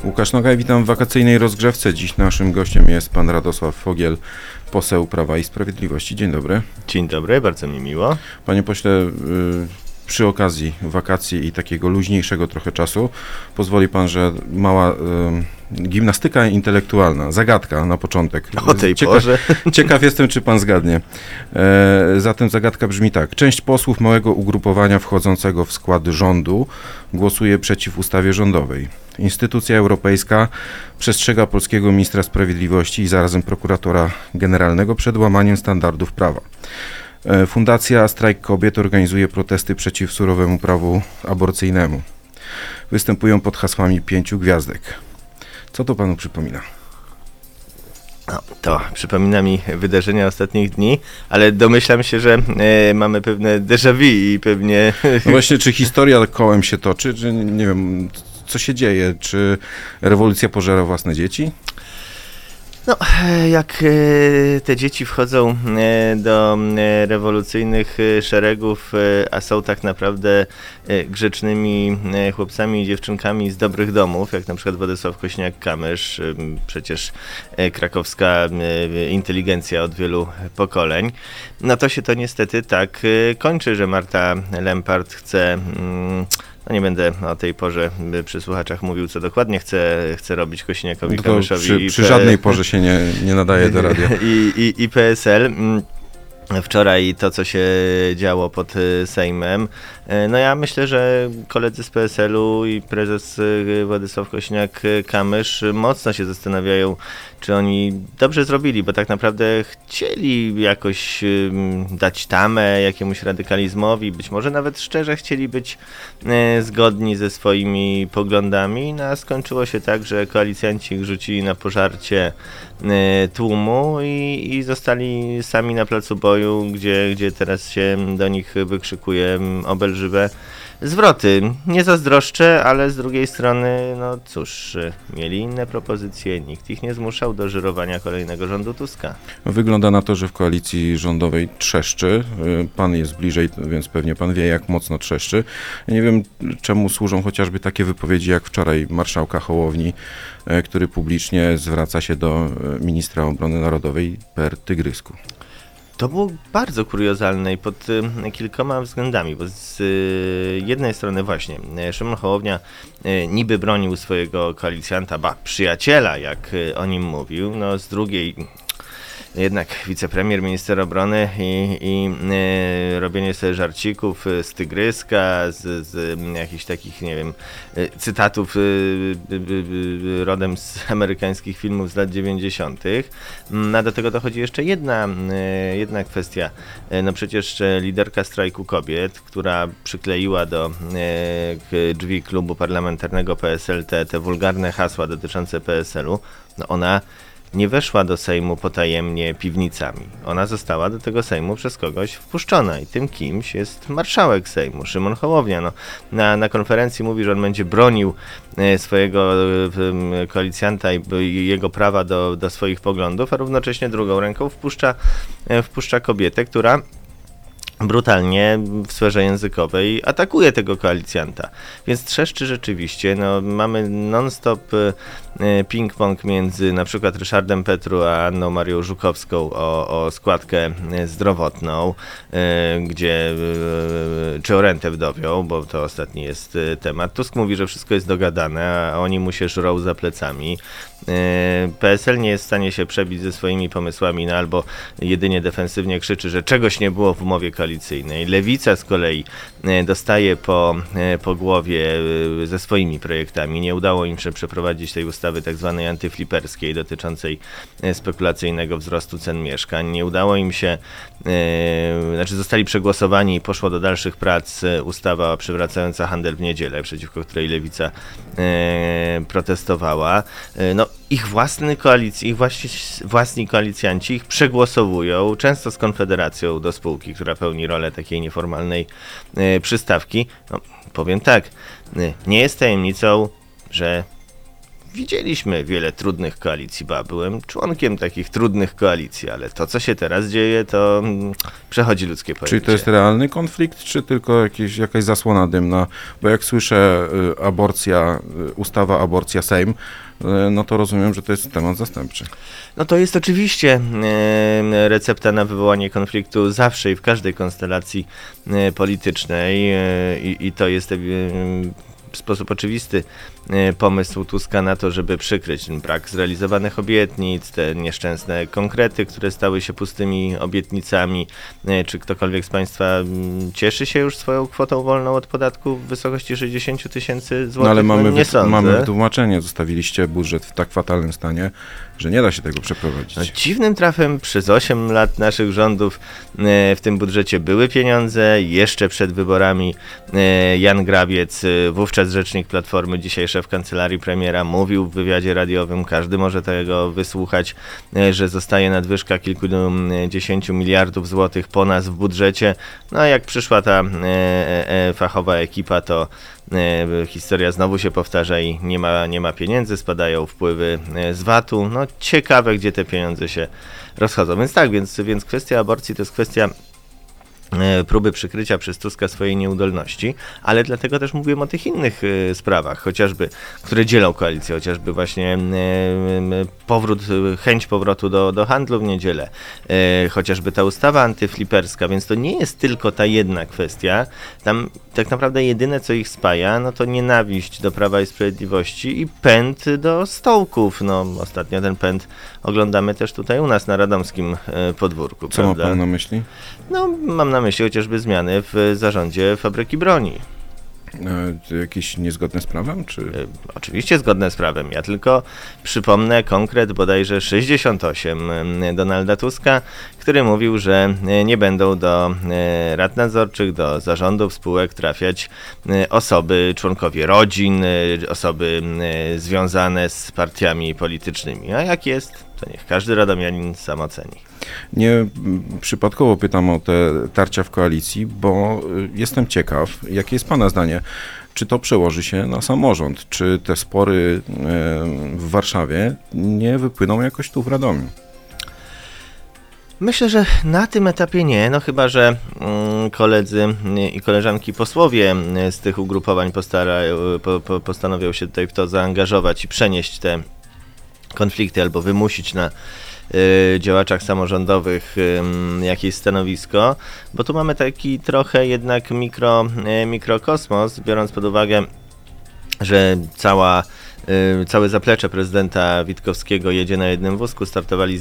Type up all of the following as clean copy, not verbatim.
Łukasz Nogaj, witam w wakacyjnej rozgrzewce. Dziś naszym gościem jest pan Radosław Fogiel, poseł Prawa i Sprawiedliwości. Dzień dobry. Dzień dobry, bardzo mi miło. Panie pośle, przy okazji wakacji i takiego luźniejszego trochę czasu pozwoli pan, że mała gimnastyka intelektualna, zagadka na początek. O tej porze. Ciekaw jestem, czy pan zgadnie. Zatem zagadka brzmi tak. Część posłów małego ugrupowania wchodzącego w skład rządu głosuje przeciw ustawie rządowej. Instytucja europejska przestrzega polskiego ministra sprawiedliwości i zarazem prokuratora generalnego przed łamaniem standardów prawa. Fundacja Strajk Kobiet organizuje protesty przeciw surowemu prawu aborcyjnemu. Występują pod hasłami 5 gwiazdek. Co to panu przypomina? No, to przypomina mi wydarzenia ostatnich dni, ale domyślam się, że mamy pewne déjà vu i pewnie... No właśnie, czy historia kołem się toczy, czy nie wiem, co się dzieje? Czy rewolucja pożera własne dzieci? No, jak te dzieci wchodzą do rewolucyjnych szeregów, a są tak naprawdę grzecznymi chłopcami i dziewczynkami z dobrych domów, jak na przykład Władysław Kosiniak-Kamysz, przecież krakowska inteligencja od wielu pokoleń, no to się to niestety tak kończy, że Marta Lempart chce... No nie będę o tej porze przy słuchaczach mówił, co dokładnie chce robić Kosiniakowi Kamyszowi. Przy żadnej porze się nie nadaje do radia. I PSL. Wczoraj to, co się działo pod Sejmem, no ja myślę, że koledzy z PSL-u i prezes Władysław Kosiniak-Kamysz mocno się zastanawiają, czy oni dobrze zrobili, bo tak naprawdę chcieli jakoś dać tamę jakiemuś radykalizmowi, być może nawet szczerze chcieli być zgodni ze swoimi poglądami, no a skończyło się tak, że koalicjanci ich rzucili na pożarcie tłumu i zostali sami na placu boju, gdzie teraz się do nich wykrzykuje obelżywe zwroty. Nie zazdroszczę, ale z drugiej strony, no cóż, mieli inne propozycje, nikt ich nie zmuszał do żyrowania kolejnego rządu Tuska. Wygląda na to, że w koalicji rządowej trzeszczy. Pan jest bliżej, więc pewnie pan wie, jak mocno trzeszczy. Ja nie wiem, czemu służą chociażby takie wypowiedzi, jak wczoraj marszałka Hołowni, który publicznie zwraca się do ministra obrony narodowej per tygrysku. To było bardzo kuriozalne i pod kilkoma względami, bo z jednej strony właśnie Szymon Hołownia niby bronił swojego koalicjanta, przyjaciela, jak o nim mówił, no z drugiej jednak wicepremier, minister obrony i robienie sobie żarcików z tygryska, z jakichś takich, nie wiem, cytatów rodem z amerykańskich filmów z lat 90. A do tego dochodzi jeszcze jedna kwestia. No przecież liderka Strajku Kobiet, która przykleiła do drzwi klubu parlamentarnego PSL te wulgarne hasła dotyczące PSL-u, no ona nie weszła do Sejmu potajemnie piwnicami. Ona została do tego Sejmu przez kogoś wpuszczona i tym kimś jest marszałek Sejmu, Szymon Hołownia. No, na konferencji mówi, że on będzie bronił swojego koalicjanta i jego prawa do swoich poglądów, a równocześnie drugą ręką wpuszcza kobietę, która brutalnie w sferze językowej atakuje tego koalicjanta. Więc trzeszczy rzeczywiście. No, mamy non-stop ping-pong między na przykład Ryszardem Petru a Anną Marią Żukowską o składkę zdrowotną, czy o rentę wdowią, bo to ostatni jest temat. Tusk mówi, że wszystko jest dogadane, a oni mu się żrą za plecami. PSL nie jest w stanie się przebić ze swoimi pomysłami, no albo jedynie defensywnie krzyczy, że czegoś nie było w umowie koalicyjnej. Lewica z kolei dostaje po głowie ze swoimi projektami. Nie udało im się przeprowadzić tej ustawy tak zwanej antyfliperskiej dotyczącej spekulacyjnego wzrostu cen mieszkań. Nie udało im się, zostali przegłosowani i poszło do dalszych prac ustawa przywracająca handel w niedzielę, przeciwko której Lewica protestowała. No, ich własni koalicjanci ich przegłosowują, często z Konfederacją do spółki, która pełni rolę takiej nieformalnej przystawki. No, powiem tak, nie jest tajemnicą, że widzieliśmy wiele trudnych koalicji, byłem członkiem takich trudnych koalicji, ale to, co się teraz dzieje, to przechodzi ludzkie pojęcie. Czyli to jest realny konflikt, czy tylko jakaś zasłona dymna? Bo jak słyszę ustawa aborcja Sejm, no to rozumiem, że to jest temat zastępczy. No to jest oczywiście recepta na wywołanie konfliktu zawsze i w każdej konstelacji politycznej i to jest w sposób oczywisty pomysł Tuska na to, żeby przykryć ten brak zrealizowanych obietnic, te nieszczęsne konkrety, które stały się pustymi obietnicami. Czy ktokolwiek z Państwa cieszy się już swoją kwotą wolną od podatku w wysokości 60 000 złotych? No ale nie sądzę. mamy wytłumaczenie, zostawiliście budżet w tak fatalnym stanie, że nie da się tego przeprowadzić. No, dziwnym trafem przez 8 lat naszych rządów w tym budżecie były pieniądze. Jeszcze przed wyborami Jan Grabiec, wówczas rzecznik Platformy, dzisiaj szef kancelarii premiera, mówił w wywiadzie radiowym, każdy może tego wysłuchać, że zostaje nadwyżka kilkudziesięciu miliardów złotych po nas w budżecie. No a jak przyszła ta fachowa ekipa, to historia znowu się powtarza i nie ma pieniędzy, spadają wpływy z VAT-u. No ciekawe, gdzie te pieniądze się rozchodzą. Więc tak, więc kwestia aborcji to jest kwestia próby przykrycia przez Tuska swojej nieudolności, ale dlatego też mówiłem o tych innych sprawach, chociażby, które dzielą koalicję, chociażby właśnie chęć powrotu do handlu w niedzielę, chociażby ta ustawa antyfliperska, więc to nie jest tylko ta jedna kwestia. Tam tak naprawdę jedyne, co ich spaja, no to nienawiść do Prawa i Sprawiedliwości i pęd do stołków. No ostatnio ten pęd oglądamy też tutaj u nas na radomskim podwórku. Co prawda? ma pan na myśli? No, mam na myśli chociażby zmiany w zarządzie fabryki broni. Jakieś niezgodne z prawem, czy? Oczywiście zgodne z prawem. Ja tylko przypomnę konkret bodajże 68 Donalda Tuska, który mówił, że nie będą do rad nadzorczych, do zarządów spółek trafiać osoby, członkowie rodzin, osoby związane z partiami politycznymi. A jak jest, to niech każdy radomianin sam oceni. Nie przypadkowo pytam o te tarcia w koalicji, bo jestem ciekaw, jakie jest pana zdanie. Czy to przełoży się na samorząd? Czy te spory w Warszawie nie wypłyną jakoś tu w Radomiu? Myślę, że na tym etapie nie, no chyba że koledzy i koleżanki posłowie z tych ugrupowań postanowią się tutaj w to zaangażować i przenieść te konflikty albo wymusić na działaczach samorządowych jakieś stanowisko, bo tu mamy taki trochę jednak mikrokosmos, biorąc pod uwagę, że całe zaplecze prezydenta Witkowskiego jedzie na jednym wózku, startowali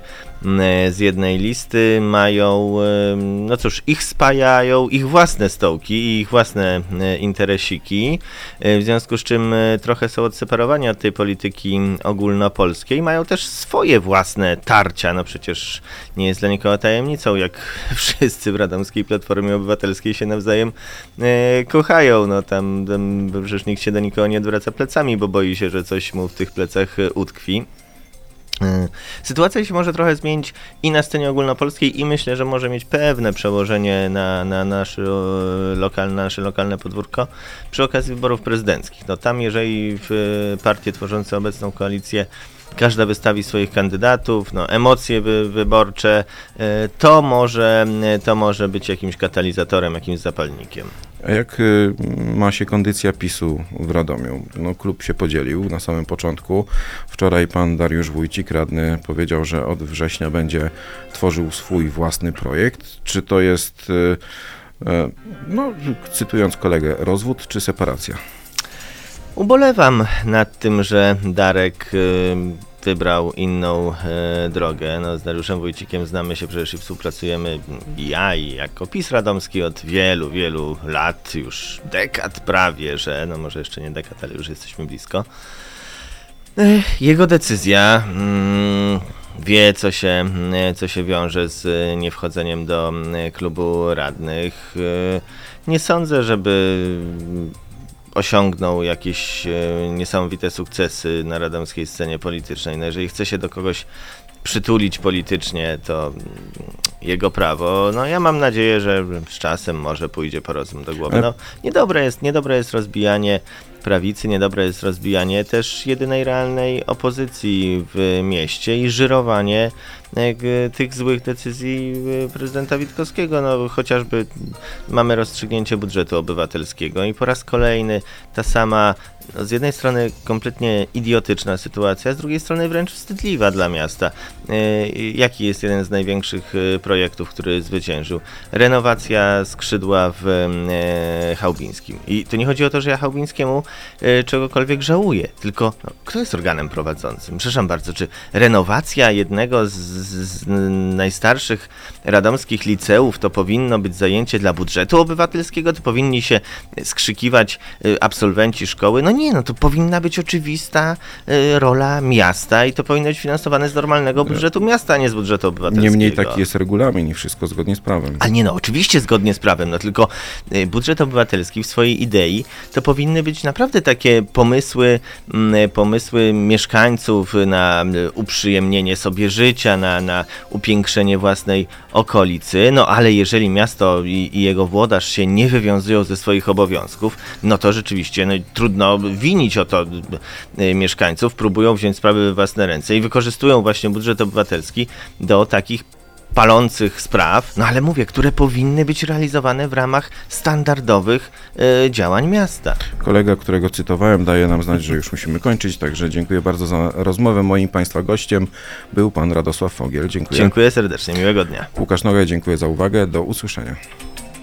z jednej listy, mają, no cóż, ich spajają ich własne stołki i ich własne interesiki, w związku z czym trochę są odseparowani od tej polityki ogólnopolskiej, mają też swoje własne tarcia, no przecież nie jest dla nikogo tajemnicą, jak wszyscy w Radomskiej Platformie Obywatelskiej się nawzajem kochają, no tam przecież nikt się do nikogo nie odwraca plecami, bo boi się, że coś mu w tych plecach utkwi. Sytuacja się może trochę zmienić i na scenie ogólnopolskiej i myślę, że może mieć pewne przełożenie na nasze lokalne podwórko przy okazji wyborów prezydenckich. No tam jeżeli partie tworzące obecną koalicję każda wystawi swoich kandydatów, no emocje wyborcze, to może być jakimś katalizatorem, jakimś zapalnikiem. A jak ma się kondycja PiS-u w Radomiu? No, klub się podzielił na samym początku. Wczoraj pan Dariusz Wójcik, radny, powiedział, że od września będzie tworzył swój własny projekt. Czy to jest, no, cytując kolegę, rozwód czy separacja? Ubolewam nad tym, że Darek wybrał inną drogę. No, z Dariuszem Wójcikiem znamy się przecież i współpracujemy i ja, i jako PiS radomski od wielu, wielu lat, już dekad prawie, że no może jeszcze nie dekad, ale już jesteśmy blisko. Jego decyzja wie, co się wiąże z niewchodzeniem do klubu radnych. Nie sądzę, żeby osiągnął jakieś niesamowite sukcesy na radomskiej scenie politycznej. No jeżeli chce się do kogoś przytulić politycznie, to jego prawo. No ja mam nadzieję, że z czasem może pójdzie po rozum do głowy. No, niedobre jest rozbijanie prawicy, niedobre jest rozbijanie też jedynej realnej opozycji w mieście i żyrowanie tych złych decyzji prezydenta Witkowskiego. No, chociażby mamy rozstrzygnięcie budżetu obywatelskiego i po raz kolejny ta sama, no, z jednej strony kompletnie idiotyczna sytuacja, z drugiej strony wręcz wstydliwa dla miasta. Jaki jest jeden z największych projektów, który zwyciężył? Renowacja skrzydła w Chałubińskim. I tu nie chodzi o to, że ja Chałubińskiemu czegokolwiek żałuję, tylko no, kto jest organem prowadzącym? Przepraszam bardzo, czy renowacja jednego z najstarszych radomskich liceów to powinno być zajęcie dla budżetu obywatelskiego? To powinni się skrzykiwać absolwenci szkoły? No nie, no to powinna być oczywista rola miasta i to powinno być finansowane z normalnego budżetu miasta, a nie z budżetu obywatelskiego. Niemniej taki jest regulamin i wszystko zgodnie z prawem. Ale nie, no oczywiście zgodnie z prawem, no tylko budżet obywatelski w swojej idei to powinny być naprawdę takie pomysły mieszkańców na uprzyjemnienie sobie życia, na upiększenie własnej okolicy, no ale jeżeli miasto i jego włodarz się nie wywiązują ze swoich obowiązków, no to rzeczywiście no, trudno winić o to mieszkańców, próbują wziąć sprawy we własne ręce i wykorzystują właśnie budżet obywatelski do takich palących spraw, no ale mówię, które powinny być realizowane w ramach standardowych działań miasta. Kolega, którego cytowałem, daje nam znać, że już musimy kończyć, także dziękuję bardzo za rozmowę. Moim Państwa gościem był pan Radosław Fogiel. Dziękuję. Dziękuję serdecznie, miłego dnia. Łukasz Nogaj, dziękuję za uwagę. Do usłyszenia.